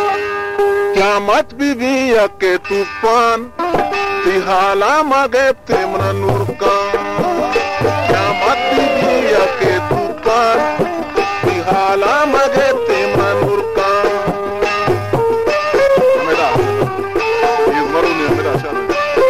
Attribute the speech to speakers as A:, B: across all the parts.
A: Kiamat bibiya ke tufan Tihala magep temna nurkan Kiamat bibiya ke tufan Tihala magep temna nurkan Ameda Yizmaruni ameda şahane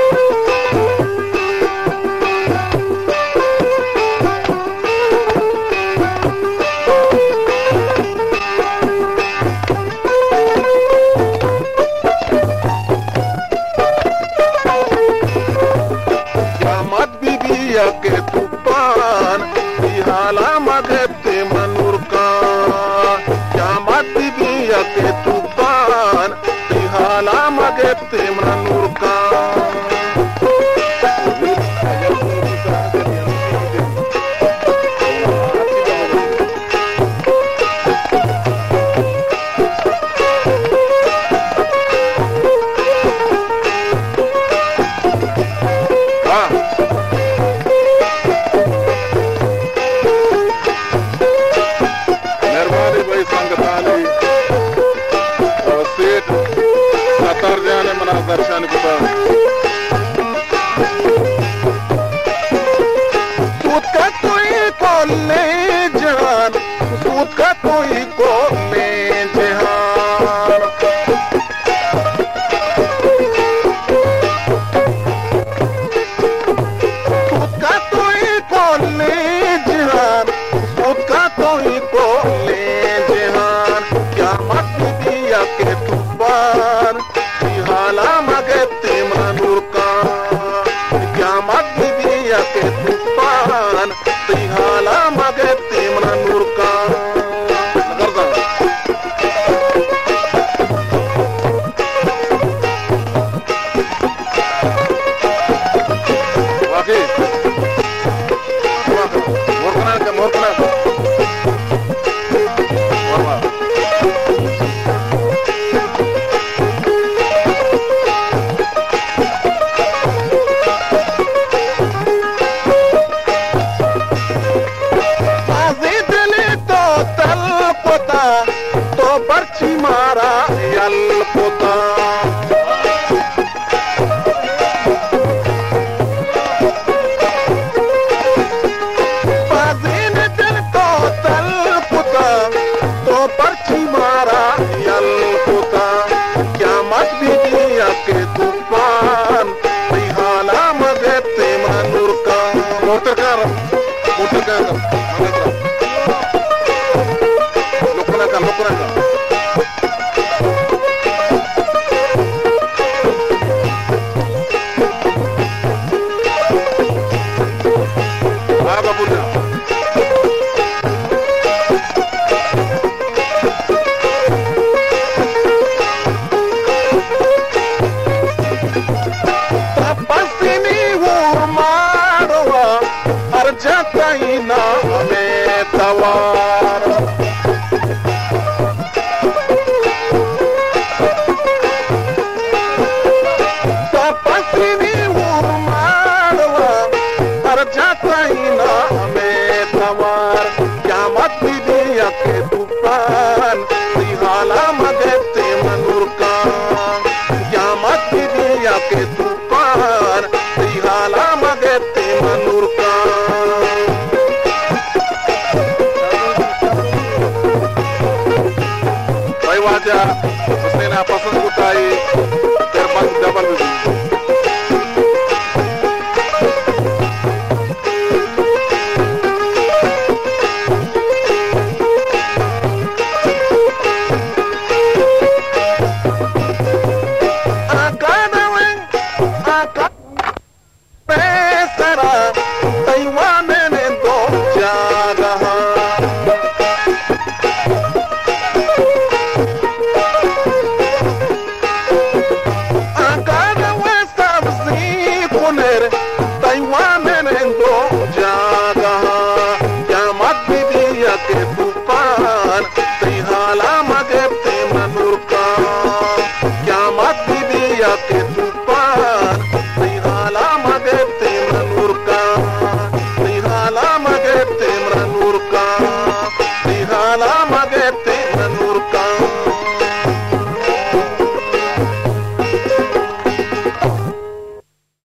A: ke tufan Tihala magep temna nurkan Kiamat bibiya ke tufan Tihala magep temna nurkan दर्शन कुता सूत का कोई कोले जहान सूत का कोई कोले जहान सूत का कोई कोले जहान सूत का कोई कोले जहान क्या मत दिया के तूफान Tihala magep temna nurkan Kiamat bibiya ke tufan Tihala magep temna nurkan Nagardan Waki Morkana Warma तो बर्ची मारा यल पोता बाजीन दिल तो तल पोता तो बर्ची मारा यल पोता क्या मत बिबिया के तूफान तिहाला magep temna nurkan motor car Lokuranga Aba Buddha Tapasini urmarwa Arjataina metawar के तूफान तिहाला magep temna nurkan Kiamat bibiya ke tufan Tihala magep temna nurkan Bhai wajah Husnain pasand